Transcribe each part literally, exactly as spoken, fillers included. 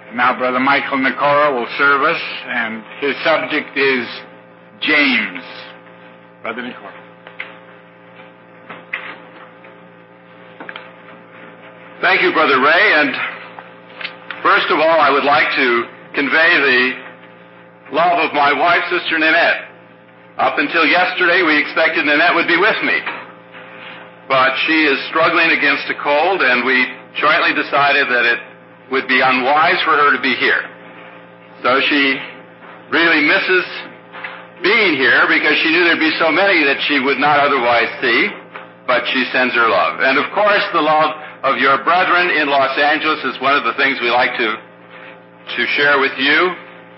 Now Brother Michael Nikora will serve us, and his subject is James. Brother Nikora. Thank you, Brother Ray, and first of all, I would like to convey the love of my wife, Sister Nanette. Up until yesterday, we expected Nanette would be with me, but she is struggling against a cold, and we jointly decided that it would be unwise for her to be here. So she really misses being here because she knew there'd be so many that she would not otherwise see, but she sends her love. And of course, the love of your brethren in Los Angeles is one of the things we like to, to share with you.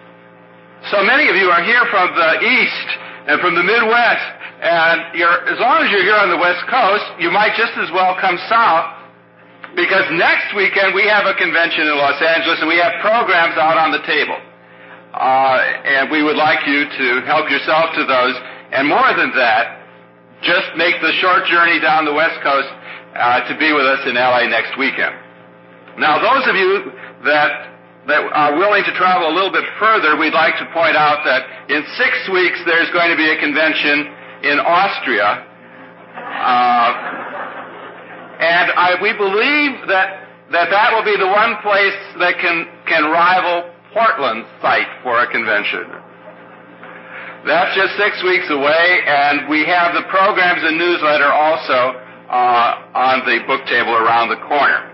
So many of you are here from the East and from the Midwest, and you're, as long as you're here on the West Coast, you might just as well come south, because next weekend we have a convention in Los Angeles and we have programs out on the table. Uh, and we would like you to help yourself to those. And more than that, just make the short journey down the West Coast uh, to be with us in L A next weekend. Now, those of you that that are willing to travel a little bit further, we'd like to point out that in six weeks there's going to be a convention in Austria. Uh, And I, we believe that, that that will be the one place that can, can rival Portland's site for a convention. That's just six weeks away, and we have the programs and newsletter also uh, on the book table around the corner.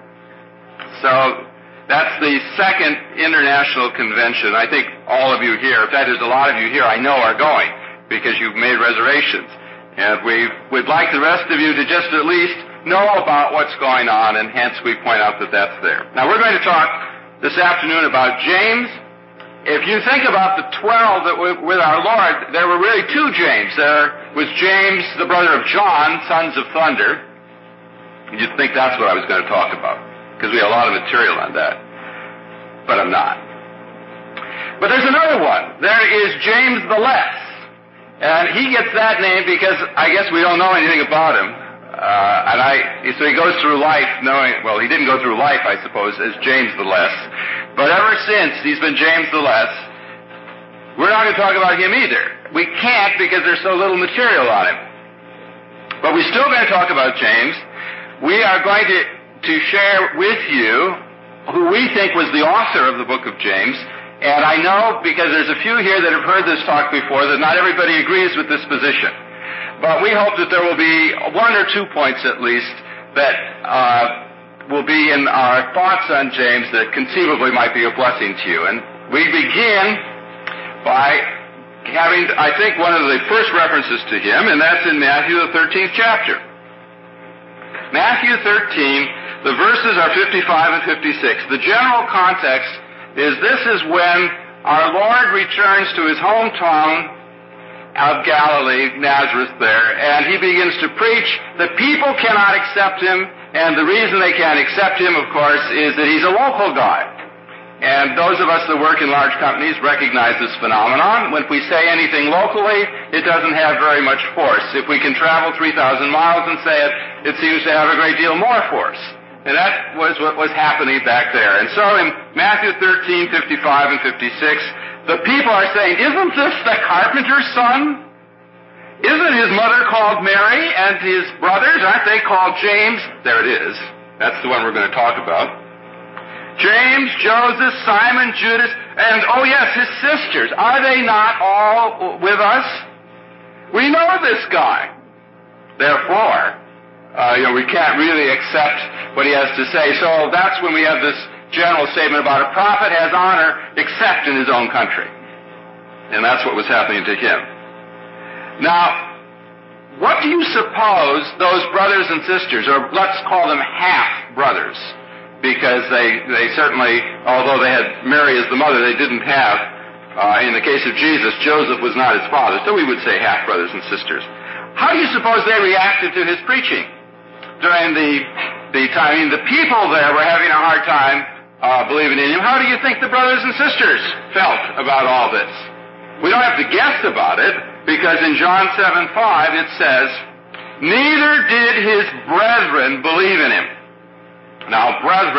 So that's the second international convention. I think all of you here, in fact, there's a lot of you here I know are going because you've made reservations. And we would like the rest of you to just at least know about what's going on, and hence we point out that that's there. Now, we're going to talk this afternoon about James. If you think about the twelve that were with our Lord, there were really two James. There was James, the brother of John, sons of thunder. You'd think that's what I was going to talk about, because we have a lot of material on that. But I'm not. But there's another one. There is James the Less. And he gets that name because I guess we don't know anything about him. Uh, and I, so he goes through life knowing, well, he didn't go through life, I suppose, as James the Less. But ever since, he's been James the Less. We're not going to talk about him either. We can't because there's so little material on him. But we're still going to talk about James. We are going to, to share with you who we think was the author of the book of James. And I know, because there's a few here that have heard this talk before, that not everybody agrees with this position. But we hope that there will be one or two points at least that uh, will be in our thoughts on James that conceivably might be a blessing to you. And we begin by having, I think, one of the first references to him, and that's in Matthew the thirteenth chapter. Matthew thirteen, the verses are fifty-five and fifty-six. The general context is this is when our Lord returns to his hometown of Galilee, Nazareth there, and he begins to preach. The people cannot accept him, and the reason they can't accept him, of course, is that he's a local guy. And those of us that work in large companies recognize this phenomenon. When we say anything locally, it doesn't have very much force. If we can travel three thousand miles and say it, it seems to have a great deal more force. And that was what was happening back there. And so in Matthew thirteen, fifty-five and fifty-six, the people are saying, isn't this the carpenter's son? Isn't his mother called Mary, and his brothers, aren't they called James? There it is. That's the one we're going to talk about. James, Joseph, Simon, Judas, and, oh yes, his sisters. Are they not all with us? We know this guy. Therefore, uh, you know, we can't really accept what he has to say. So that's when we have this general statement about a prophet has honor except in his own country. And that's what was happening to him. Now, what do you suppose those brothers and sisters, or let's call them half-brothers, because they, they certainly, although they had Mary as the mother, they didn't have, uh, in the case of Jesus, Joseph was not his father, so we would say half-brothers and sisters. How do you suppose they reacted to his preaching during the, the time? I mean, the people there were having a hard time Uh, believing in him. How do you think the brothers and sisters felt about all this? We don't have to guess about it, because in John seven five it says, neither did his brethren believe in him. Now, brethren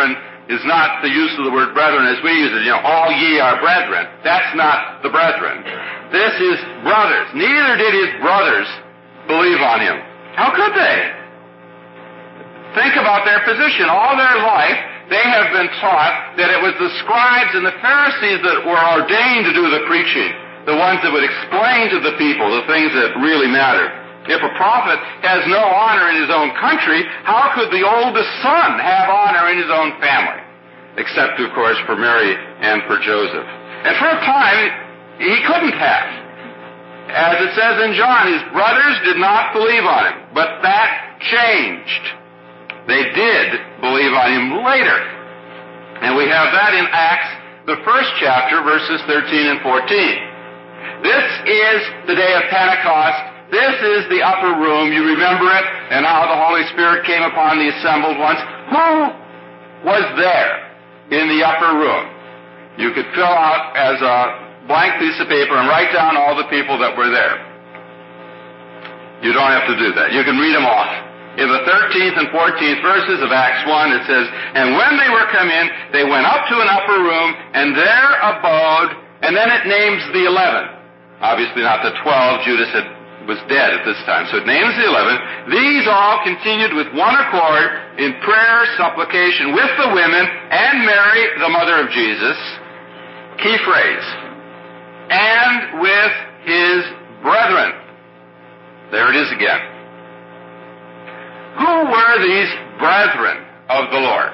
is not the use of the word brethren as we use it. You know, all ye are brethren. That's not the brethren. This is brothers. Neither did his brothers believe on him. How could they? Think about their position. All their life, they have been taught that it was the scribes and the Pharisees that were ordained to do the preaching, the ones that would explain to the people the things that really matter. If a prophet has no honor in his own country, how could the oldest son have honor in his own family? Except, of course, for Mary and for Joseph. And for a time, he couldn't have. As it says in John, his brothers did not believe on him. But that changed. They did believe on him later. And we have that in Acts, the first chapter, verses thirteen and fourteen. This is the day of Pentecost. This is the upper room. You remember it, and how the Holy Spirit came upon the assembled ones. Who was there in the upper room? You could fill out as a blank piece of paper and write down all the people that were there. You don't have to do that. You can read them off. In the thirteenth and fourteenth verses of Acts one, it says, "And when they were come in, they went up to an upper room, and there abode," and then it names the eleven. Obviously not the twelve. Judas had, was dead at this time, so it names the eleven. "These all continued with one accord in prayer, supplication with the women, and Mary, the mother of Jesus." Key phrase. "And with his brethren." There it is again. Who were these brethren of the Lord?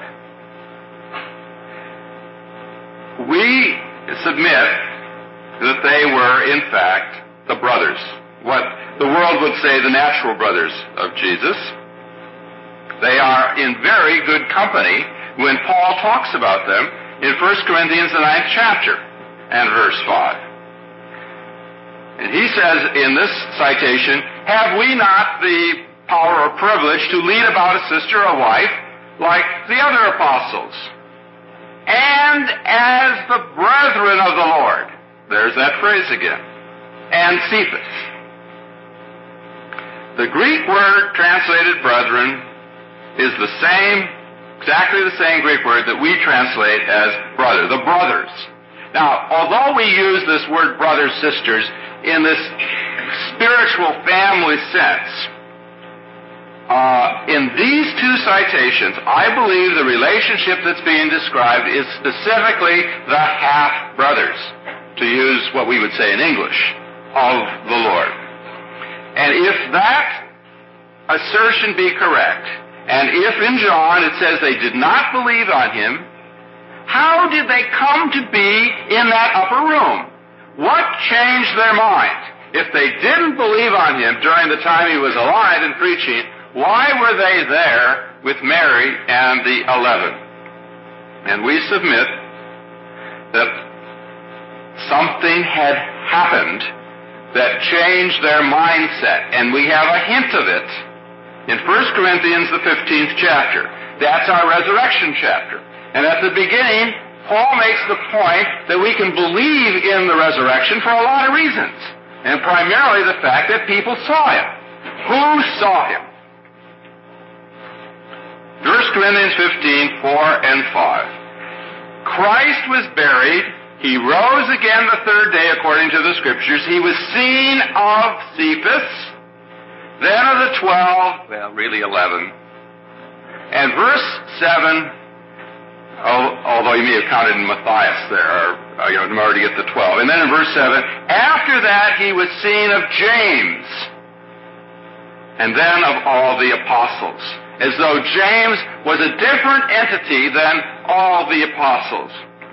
We submit that they were, in fact, the brothers. What the world would say the natural brothers of Jesus. They are in very good company when Paul talks about them in First Corinthians, the ninth chapter, and verse five. And he says in this citation, "Have we not the power or privilege to lead about a sister or wife like the other apostles? And as the brethren of the Lord." There's that phrase again. "And Cephas." The Greek word translated brethren is the same, exactly the same Greek word that we translate as brother, the brothers. Now, although we use this word brothers, sisters in this spiritual family sense, Uh, in these two citations, I believe the relationship that's being described is specifically the half-brothers, to use what we would say in English, of the Lord. And if that assertion be correct, and if in John it says they did not believe on him, how did they come to be in that upper room? What changed their mind? If they didn't believe on him during the time he was alive and preaching, why were they there with Mary and the eleven? And we submit that something had happened that changed their mindset, and we have a hint of it in First Corinthians, the fifteenth chapter. That's our resurrection chapter. And at the beginning, Paul makes the point that we can believe in the resurrection for a lot of reasons, and primarily the fact that people saw him. Who saw him? First Corinthians fifteen, four and five. "Christ was buried. He rose again the third day according to the Scriptures. He was seen of Cephas, then of the twelve," well, really eleven. And verse seven, although you may have counted in Matthias there, or, you know, in order to get the twelve. And then in verse seven, "After that he was seen of James, and then of all the apostles." As though James was a different entity than all the apostles.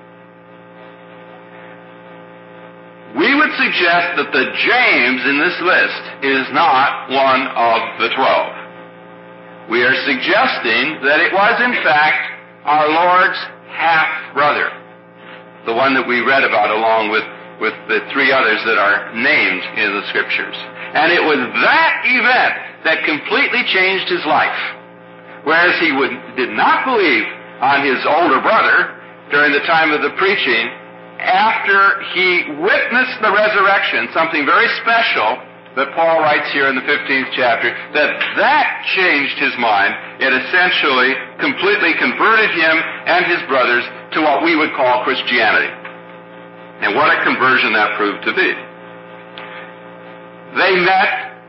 We would suggest that the James in this list is not one of the twelve. We are suggesting that it was, in fact, our Lord's half-brother, the one that we read about along with, with the three others that are named in the Scriptures. And it was that event that completely changed his life. Whereas he would, did not believe on his older brother during the time of the preaching, after he witnessed the resurrection, something very special, that Paul writes here in the fifteenth chapter, that that changed his mind. It essentially completely converted him and his brothers to what we would call Christianity. And what a conversion that proved to be. They met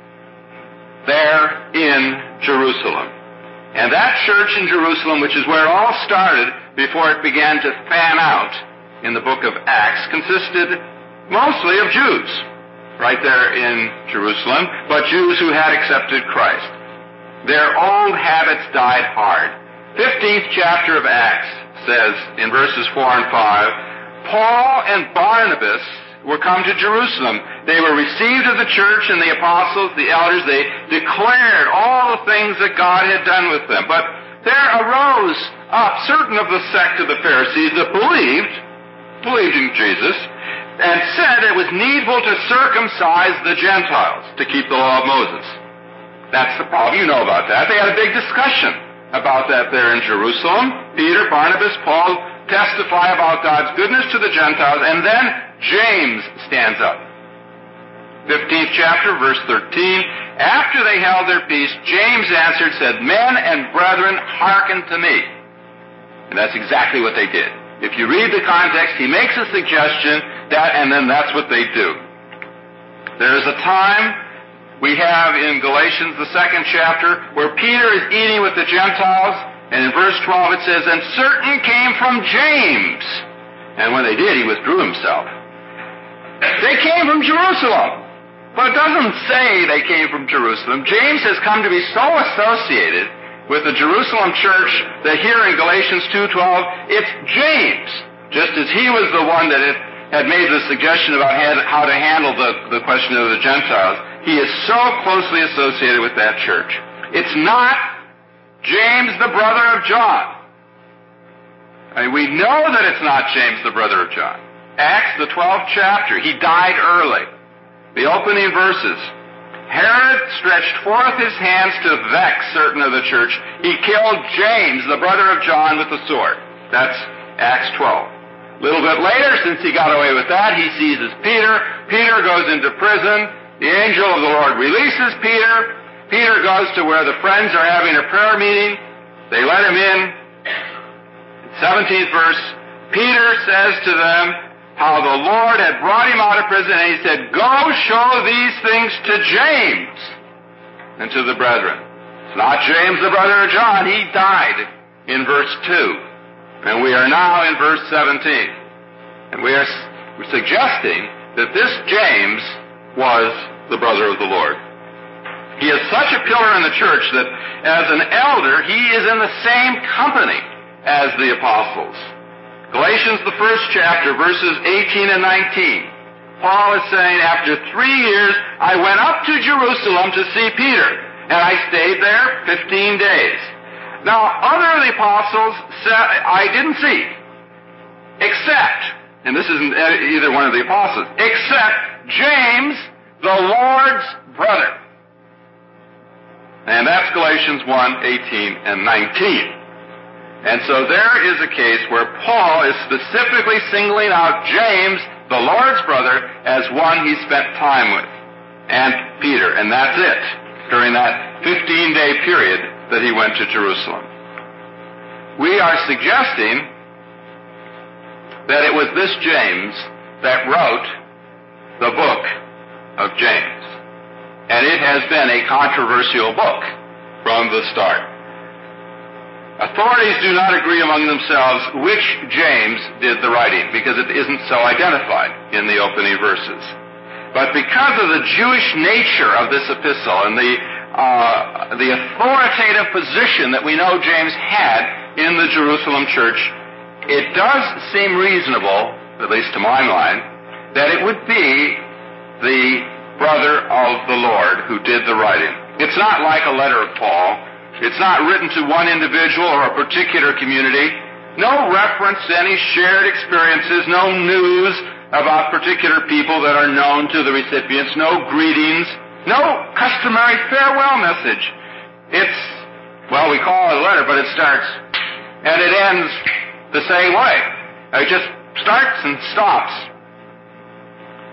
there in Jerusalem. And that church in Jerusalem, which is where it all started before it began to fan out in the book of Acts, consisted mostly of Jews, right there in Jerusalem, but Jews who had accepted Christ. Their old habits died hard. fifteenth chapter of Acts says in verses four and five, Paul and Barnabas were come to Jerusalem. They were received of the church and the apostles, the elders. They declared all the things that God had done with them. But there arose up certain of the sect of the Pharisees that believed, believed in Jesus, and said it was needful to circumcise the Gentiles to keep the law of Moses. That's the problem. You know about that. They had a big discussion about that there in Jerusalem. Peter, Barnabas, Paul testify about God's goodness to the Gentiles, and then James stands up. fifteenth chapter, verse thirteen. After they held their peace, James answered, said, Men and brethren, hearken to me. And that's exactly what they did. If you read the context, he makes a suggestion, that, and then that's what they do. There is a time we have in Galatians, the second chapter, where Peter is eating with the Gentiles, and in verse twelve it says, And certain came from James. And when they did, he withdrew himself. They came from Jerusalem. But it doesn't say they came from Jerusalem. James has come to be so associated with the Jerusalem church that here in Galatians two twelve, it's James, just as he was the one that had, had made the suggestion about how to handle the, the question of the Gentiles. He is so closely associated with that church. It's not James, the brother of John. I mean, we know that it's not James, the brother of John. Acts, the twelfth chapter, he died early. The opening verses. Herod stretched forth his hands to vex certain of the church. He killed James, the brother of John, with the sword. That's Acts twelve. A little bit later, since he got away with that, he seizes Peter. Peter goes into prison. The angel of the Lord releases Peter. Peter goes to where the friends are having a prayer meeting. They let him in. seventeenth verse, Peter says to them how the Lord had brought him out of prison, and he said, Go show these things to James and to the brethren. It's not James, the brother of John. He died in verse two. And we are now in verse seventeen. And we are we're suggesting that this James was the brother of the Lord. He is such a pillar in the church that as an elder, he is in the same company as the apostles. Galatians, the first chapter, verses eighteen and nineteen. Paul is saying, after three years, I went up to Jerusalem to see Peter, and I stayed there fifteen days. Now, other of the apostles said, I didn't see, except, and this isn't either one of the apostles, except James, the Lord's brother. And that's Galatians one, eighteen and nineteen. And so there is a case where Paul is specifically singling out James, the Lord's brother, as one he spent time with, and Peter, and that's it, during that fifteen-day period that he went to Jerusalem. We are suggesting that it was this James that wrote the book of James. And it has been a controversial book from the start. Authorities do not agree among themselves which James did the writing, because it isn't so identified in the opening verses. But because of the Jewish nature of this epistle and the uh, the authoritative position that we know James had in the Jerusalem church, it does seem reasonable, at least to my mind, that it would be the brother of the Lord who did the writing. It's not like a letter of Paul. It's not written to one individual or a particular community. No reference to any shared experiences, no news about particular people that are known to the recipients, no greetings, no customary farewell message. It's, well, we call it a letter, but it starts and it ends the same way. It just starts and stops.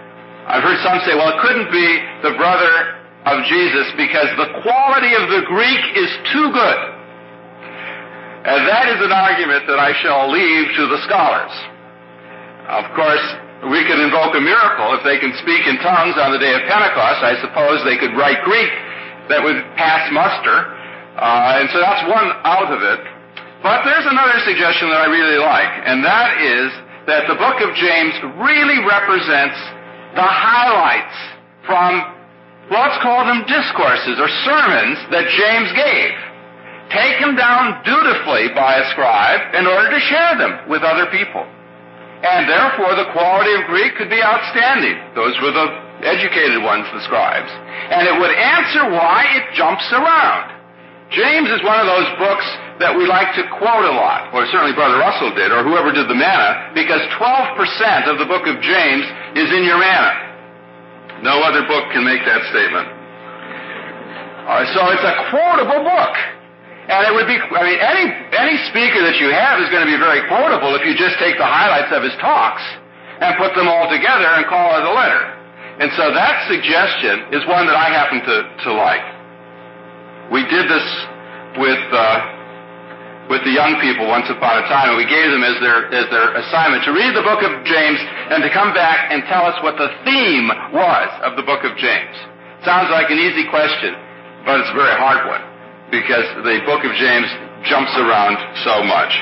I've heard some say, well, it couldn't be the brother of Jesus because the quality of the Greek is too good. And that is an argument that I shall leave to the scholars. Of course, we could invoke a miracle. If they can speak in tongues on the day of Pentecost, I suppose they could write Greek that would pass muster. Uh, and so that's one out of it. But there's another suggestion that I really like, and that is that the book of James really represents the highlights from, well, let's call them discourses or sermons that James gave, taken down dutifully by a scribe in order to share them with other people. And therefore, the quality of Greek could be outstanding. Those were the educated ones, the scribes. And it would answer why it jumps around. James is one of those books that we like to quote a lot, or certainly Brother Russell did, or whoever did the manna, because twelve percent of the book of James is in your manna. No other book can make that statement. Uh, so it's a quotable book. And it would be, I mean, any, any speaker that you have is going to be very quotable if you just take the highlights of his talks and put them all together and call it a letter. And so that suggestion is one that I happen to, to like. We did this with, uh, with the young people once upon a time, and we gave them as their, as their assignment to read the book of James and to come back and tell us what the theme was of the book of James. Sounds like an easy question, but it's a very hard one, because the book of James jumps around so much.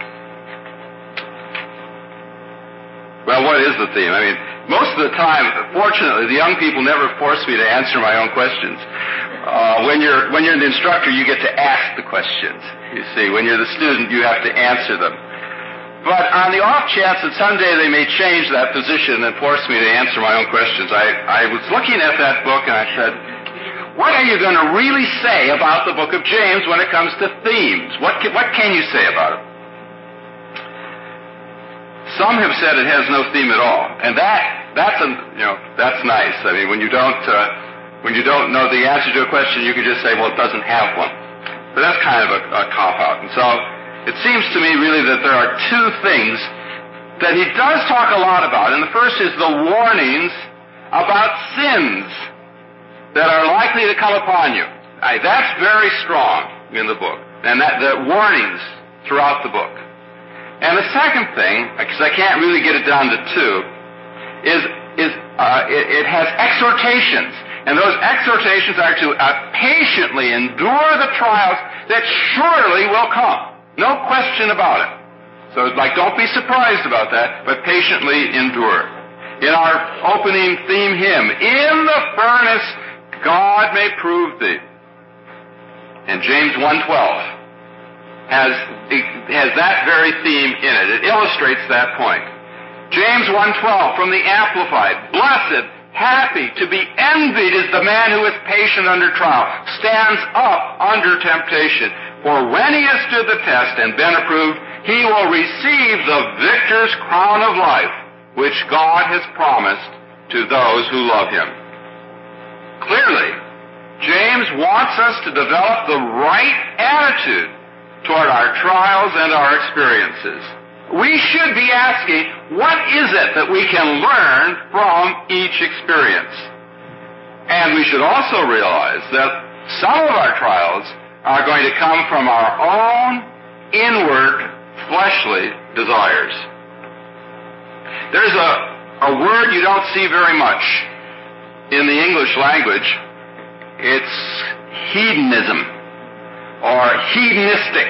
Well, what is the theme? I mean, most of the time, fortunately, the young people never force me to answer my own questions. Uh, when you're when you're the instructor, you get to ask the questions. You see, when you're the student, you have to answer them. But on the off chance that someday they may change that position and force me to answer my own questions, I, I was looking at that book and I said, what are you going to really say about the book of James when it comes to themes? What can, what can you say about it? Some have said it has no theme at all, and that that's a, you know that's nice. I mean, when you don't uh, when you don't know the answer to a question, you can just say, well, it doesn't have one. But that's kind of a, a cop out. And so it seems to me really that there are two things that he does talk a lot about, and the first is the warnings about sins that are likely to come upon you. Right, that's very strong in the book, and that the warnings throughout the book. And the second thing, because I can't really get it down to two, is is uh, it, it has exhortations, and those exhortations are to uh, patiently endure the trials that surely will come. No question about it. So, like, don't be surprised about that, but patiently endure. In our opening theme hymn, in the furnace God may prove thee. And James one twelve has, has that very theme in it. It illustrates that point. James one twelve from the Amplified, blessed, happy, to be envied is the man who is patient under trial, stands up under temptation. For when he has stood the test and been approved, he will receive the victor's crown of life, which God has promised to those who love him. Clearly, James wants us to develop the right attitude toward our trials and our experiences. We should be asking, what is it that we can learn from each experience? And we should also realize that some of our trials are going to come from our own inward fleshly desires. There's a, a word you don't see very much in the English language. It's hedonism, or hedonistic.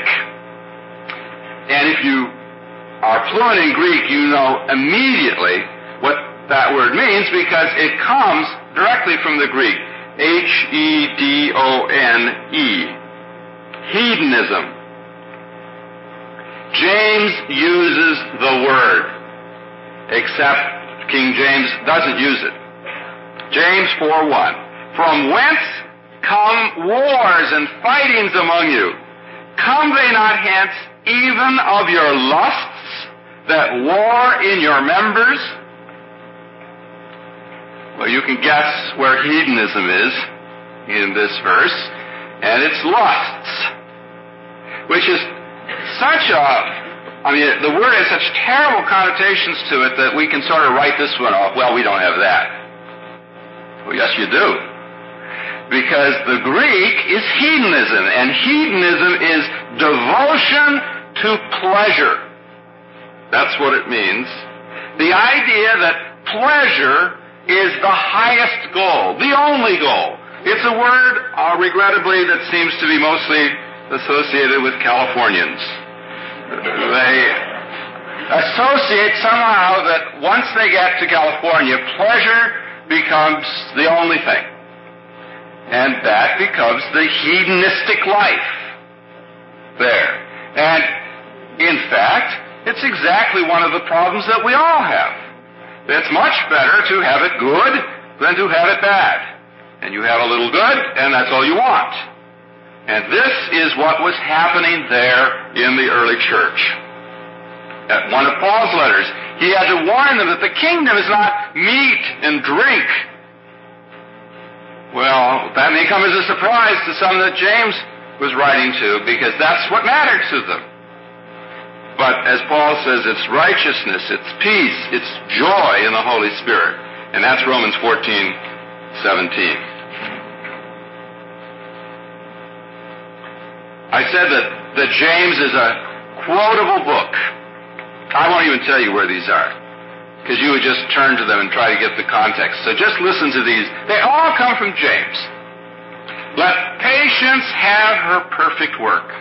And if you are fluent in Greek, you know immediately what that word means, because it comes directly from the Greek. H E D O N E. Hedonism. James uses the word, except King James doesn't use it. James four one. From whence come wars and fightings among you? Come they not hence even of your lusts that war in your members? Well, you can guess where hedonism is in this verse, and it's lusts, which is such a, I mean, the word has such terrible connotations to it that we can sort of write this one off. Well, we don't have that. Well, yes, you do. Because the Greek is hedonism, and hedonism is devotion to pleasure. That's what it means. The idea that pleasure is the highest goal, the only goal. It's a word, uh, regrettably, that seems to be mostly associated with Californians. They associate somehow that once they get to California, pleasure becomes the only thing. And that becomes the hedonistic life there. And in fact, it's exactly one of the problems that we all have. It's much better to have it good than to have it bad. And you have a little good, and that's all you want. And this is what was happening there in the early church. At one of Paul's letters, he had to warn them that the kingdom is not meat and drink. Well, that may come as a surprise to some that James was writing to, because that's what mattered to them. But as Paul says, it's righteousness, it's peace, it's joy in the Holy Spirit. And that's Romans fourteen seventeen. I said that, that James is a quotable book. I won't even tell you where these are, because you would just turn to them and try to get the context. So just listen to these. They all come from James. Let patience have her perfect work.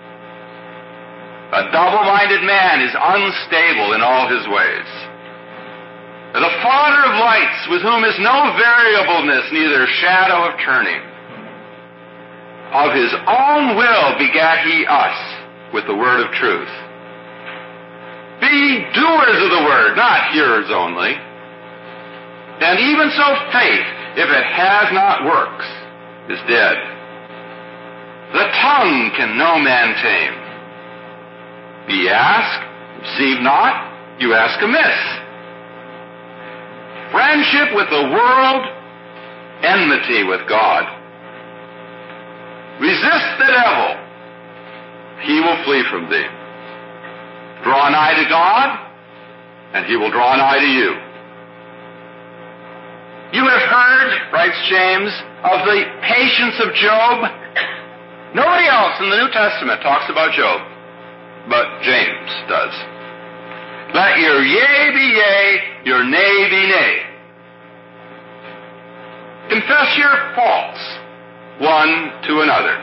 A double-minded man is unstable in all his ways. The Father of lights, with whom is no variableness, neither shadow of turning. Of his own will begat he us with the word of truth. Be doers of the word, not hearers only. And even so faith, if it has not works, is dead. The tongue can no man tame. Ye ask, receive not, you ask amiss. Friendship with the world, enmity with God. Resist the devil, he will flee from thee. Draw nigh to God, and he will draw nigh to you. You have heard, writes James, of the patience of Job. Nobody else in the New Testament talks about Job, but James does. Let your yea be yea, your nay be nay. Confess your faults one to another.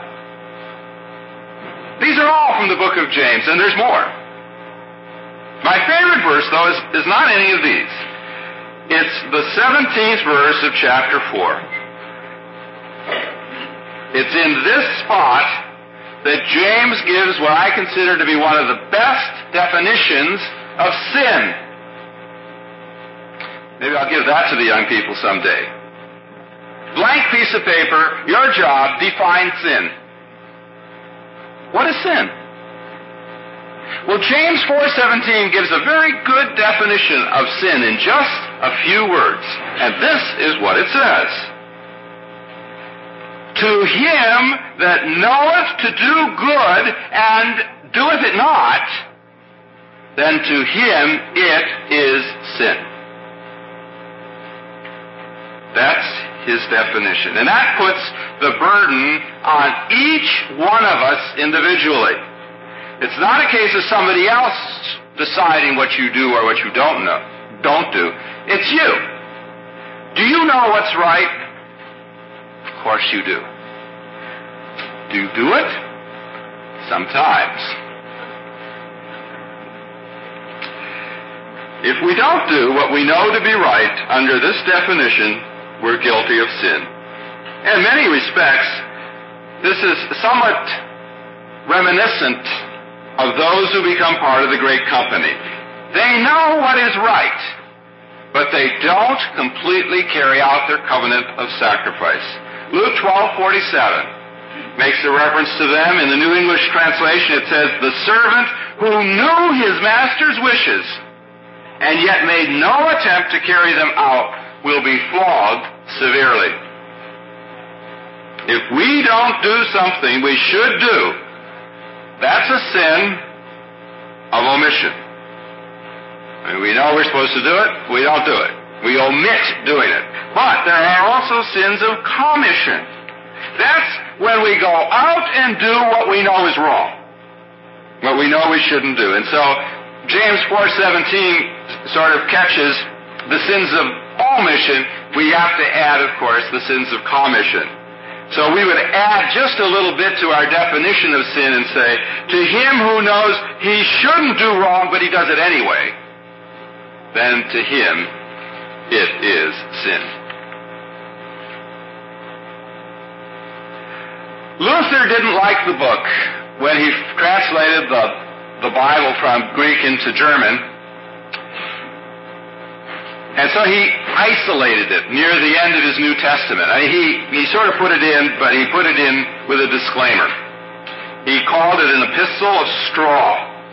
These are all from the book of James, and there's more. My favorite verse, though, is, is not any of these. It's the seventeenth verse of chapter four. It's in this spot that James gives what I consider to be one of the best definitions of sin. Maybe I'll give that to the young people someday. Blank piece of paper, your job, define sin. What is sin? Well, James four seventeen gives a very good definition of sin in just a few words. And this is what it says. To him that knoweth to do good and doeth it not, then to him it is sin. That's his definition. And that puts the burden on each one of us individually. It's not a case of somebody else deciding what you do or what you don't know, don't do. It's you. Do you know what's right? Of course you do. Do you do it? Sometimes. If we don't do what we know to be right under this definition, we're guilty of sin. In many respects, this is somewhat reminiscent of those who become part of the great company. They know what is right, but they don't completely carry out their covenant of sacrifice. Luke twelve forty-seven makes a reference to them. In the New English translation, it says, the servant who knew his master's wishes and yet made no attempt to carry them out will be flogged severely. If we don't do something we should do, that's a sin of omission. I mean, we know we're supposed to do it, we don't do it. We omit doing it. But there are also sins of commission. That's when we go out and do what we know is wrong, what we know we shouldn't do. And so James four seventeen sort of catches the sins of omission. We have to add, of course, the sins of commission. So we would add just a little bit to our definition of sin and say, to him who knows he shouldn't do wrong, but he does it anyway, then to him it is sin. Luther didn't like the book when he translated the, the Bible from Greek into German, and so he isolated it near the end of his New Testament. I mean, he, he sort of put it in, but he put it in with a disclaimer. He called it an epistle of straw.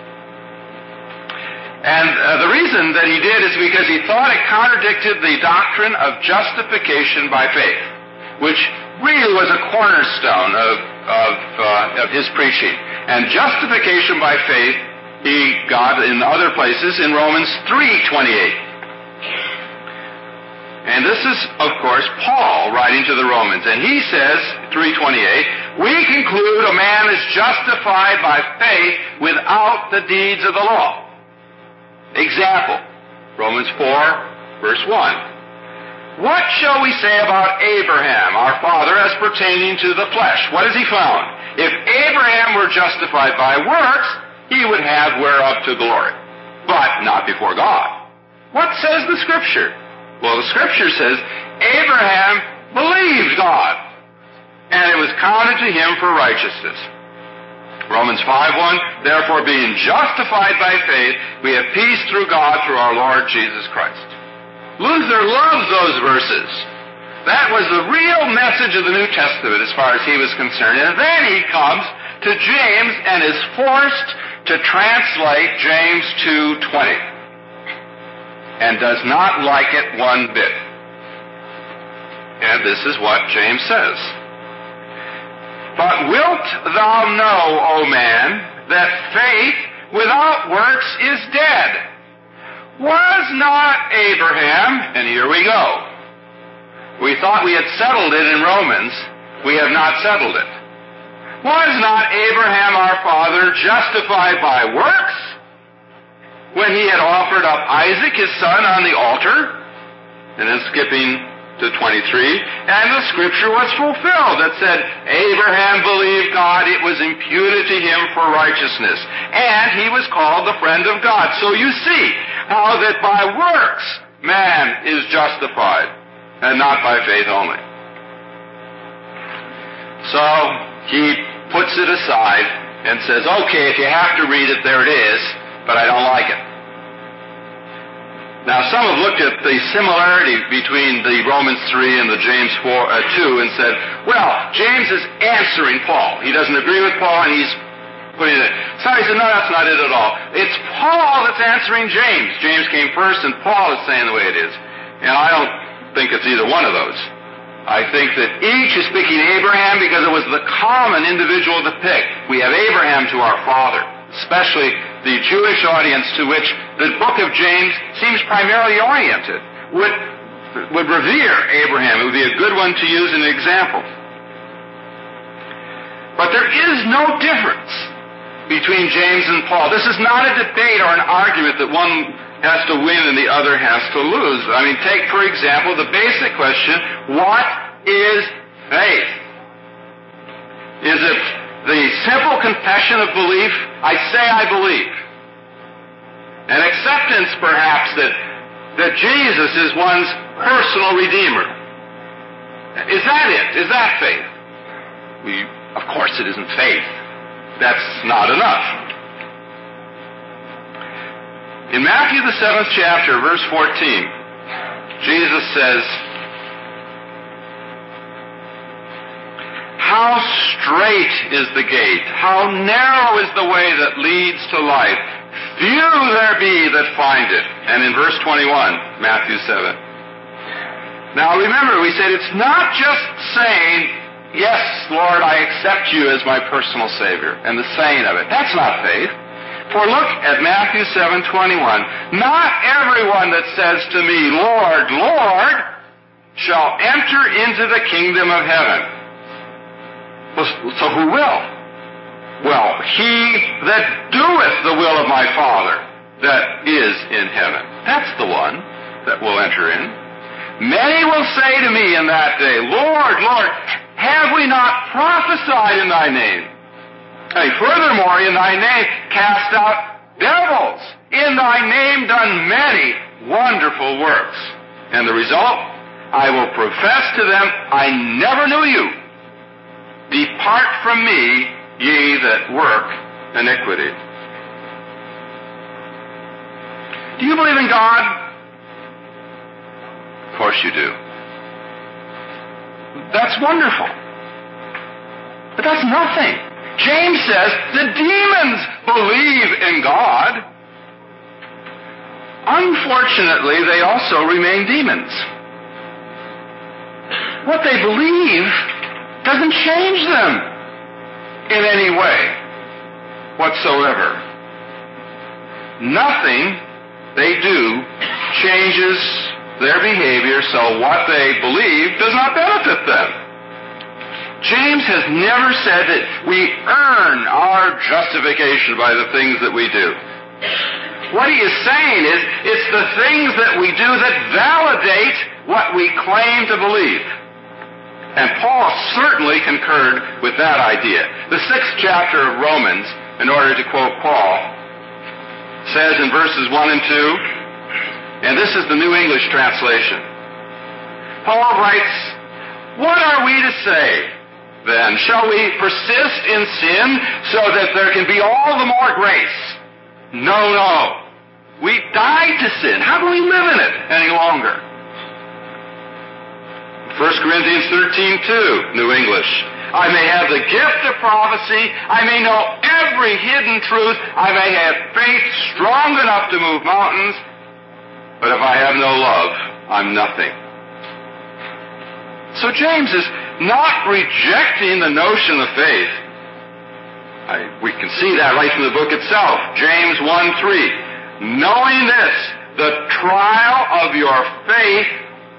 And uh, the reason that he did is because he thought it contradicted the doctrine of justification by faith, which really was a cornerstone of, of, uh, of his preaching. And justification by faith he got in other places in Romans three twenty-eight. And this is, of course, Paul writing to the Romans. And he says, three twenty-eight, we conclude a man is justified by faith without the deeds of the law. Example, Romans four, verse one. What shall we say about Abraham, our father, as pertaining to the flesh? What has he found? If Abraham were justified by works, he would have whereof to glory, but not before God. What says the Scripture? Well, the Scripture says, Abraham believed God, and it was counted to him for righteousness. Romans five one, therefore being justified by faith, we have peace through God through our Lord Jesus Christ. Luther loves those verses. That was the real message of the New Testament as far as he was concerned. And then he comes to James and is forced to translate James two twenty. And does not like it one bit. And this is what James says. But wilt thou know, O man, that faith without works is dead? Was not Abraham, and here we go. We thought we had settled it in Romans. We have not settled it. Was not Abraham our father justified by works when he had offered up Isaac his son on the altar? And then skipping to twenty-three, and the Scripture was fulfilled that said, Abraham believed God, it was imputed to him for righteousness, and he was called the friend of God. So you see how that by works man is justified, and not by faith only. So he puts it aside and says, okay, if you have to read it, there it is, but I don't like it. Now, some have looked at the similarity between the Romans three and the James four, uh, two and said, well, James is answering Paul. He doesn't agree with Paul, and he's putting it in. So he said, no, that's not it at all. It's Paul that's answering James. James came first, and Paul is saying the way it is. And I don't think it's either one of those. I think that each is speaking Abraham because it was the common individual to pick. We have Abraham to our father, especially the Jewish audience to which the book of James seems primarily oriented, would, would revere Abraham. It would be a good one to use as an example. But there is no difference between James and Paul. This is not a debate or an argument that one has to win and the other has to lose. I mean, take, for example, the basic question, what is faith? Is it the simple confession of belief, I say I believe? An acceptance, perhaps, that, that Jesus is one's personal Redeemer. Is that it? Is that faith? We, of course it isn't faith. That's not enough. In Matthew the seventh chapter, verse fourteen, Jesus says, how strait is the gate, how narrow is the way that leads to life. Few there be that find it. And in verse twenty-one, Matthew seven. Now remember, we said it's not just saying, yes, Lord, I accept you as my personal Savior, and the saying of it. That's not faith. For look at Matthew seven twenty-one. Not everyone that says to me, Lord, Lord, shall enter into the kingdom of heaven. Well, so who will? Well, he that doeth the will of my Father that is in heaven. That's the one that will enter in. Many will say to me in that day, Lord, Lord, have we not prophesied in thy name? And furthermore, in thy name cast out devils, in thy name done many wonderful works. And the result, I will profess to them, I never knew you. Depart from me, ye that work iniquity. Do you believe in God? Of course you do. That's wonderful. But that's nothing. James says the demons believe in God. Unfortunately, they also remain demons. What they believe doesn't change them in any way whatsoever. Nothing they do changes their behavior, so what they believe does not benefit them. James has never said that we earn our justification by the things that we do. What he is saying is, it's the things that we do that validate what we claim to believe. And Paul certainly concurred with that idea. The sixth chapter of Romans, in order to quote Paul, says in verses one and two, and this is the New English translation. Paul writes, what are we to say? Then, shall we persist in sin so that there can be all the more grace? No, no. We died to sin. How can we live in it any longer? First Corinthians thirteen two, New English. I may have the gift of prophecy. I may know every hidden truth. I may have faith strong enough to move mountains. But if I have no love, I'm nothing. So James is not rejecting the notion of faith. I, we can see that right from the book itself. James one three. Knowing this, the trial of your faith,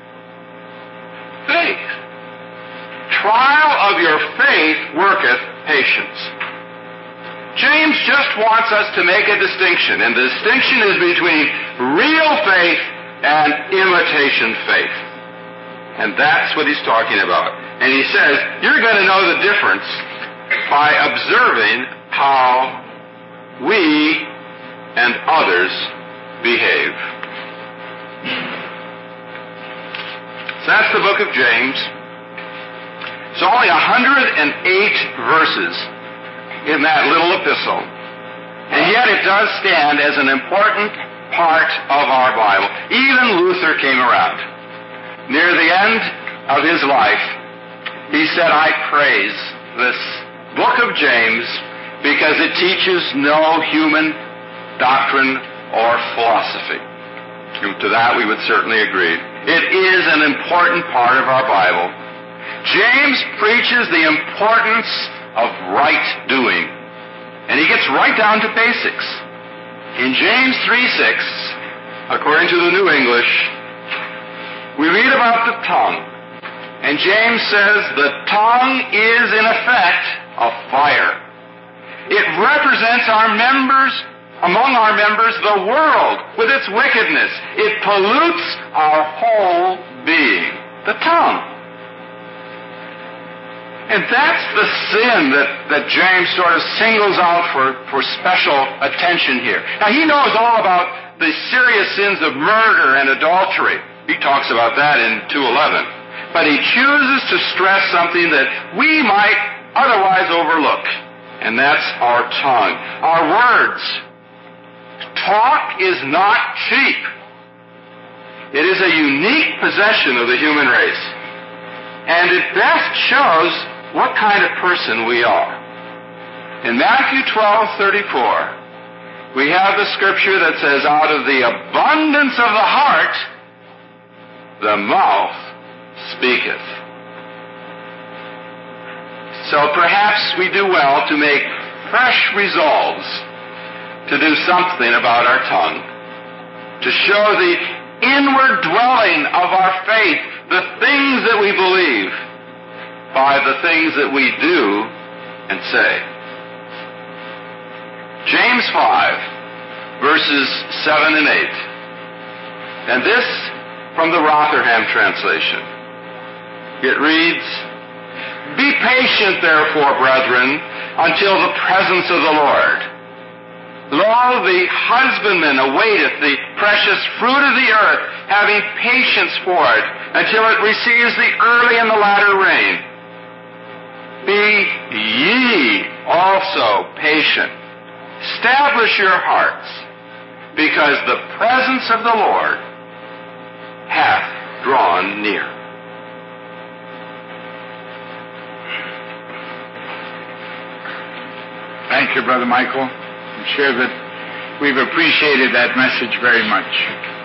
faith, trial of your faith worketh patience. James just wants us to make a distinction, and the distinction is between real faith and imitation faith. And that's what he's talking about. And he says, you're going to know the difference by observing how we and others behave. So that's the book of James. It's only one hundred eight verses in that little epistle. And yet it does stand as an important part of our Bible. Even Luther came around. Near the end of his life, he said, I praise this book of James because it teaches no human doctrine or philosophy. To that we would certainly agree. It is an important part of our Bible. James preaches the importance of right doing. And he gets right down to basics. In James three six, according to the New English, we read about the tongue. And James says the tongue is in effect a fire. It represents our members, among our members, the world with its wickedness. It pollutes our whole being. The tongue. And that's the sin that, that James sort of singles out for, for special attention here. Now, he knows all about the serious sins of murder and adultery. He talks about that in two eleven. But he chooses to stress something that we might otherwise overlook, and that's our tongue. Our words. Talk is not cheap. It is a unique possession of the human race. And it best shows what kind of person we are. In Matthew twelve thirty-four, we have the scripture that says, out of the abundance of the heart, the mouth speaketh. So perhaps we do well to make fresh resolves to do something about our tongue, to show the inward dwelling of our faith, the things that we believe, by the things that we do and say. James five, verses seven and eight. And this from the Rotherham translation. It reads, "Be patient, therefore, brethren, until the presence of the Lord. Lo, the husbandman awaiteth the precious fruit of the earth, having patience for it, until it receives the early and the latter rain. Be ye also patient. Establish your hearts, because the presence of the Lord hath drawn near." Thank you, Brother Michael. I'm sure that we've appreciated that message very much.